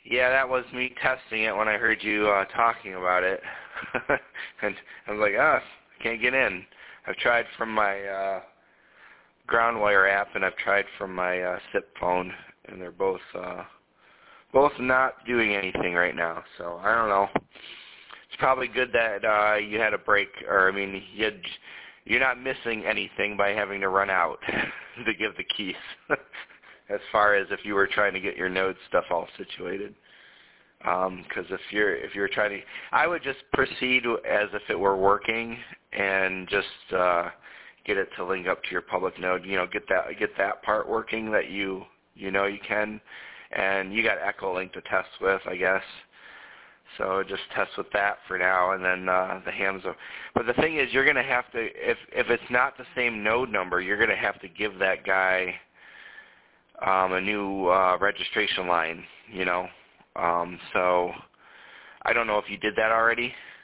Yeah, that was me testing it when I heard you talking about it. And I was like, I can't get in. I've tried from my GroundWire app, and I've tried from my SIP phone, and they're both not doing anything right now. So I don't know. It's probably good that you had a break, or I mean, you're not missing anything by having to run out to give the keys. As far as if you were trying to get your node stuff all situated. Because if you're trying to, I would just proceed as if it were working and just get it to link up to your public node. You know, get that part working that you know you can, and you got Echolink to test with, I guess. So just test with that for now, and then the hams. But the thing is, you're going to have to, if it's not the same node number, you're going to have to give that guy a new registration line, you know. So I don't know if you did that already.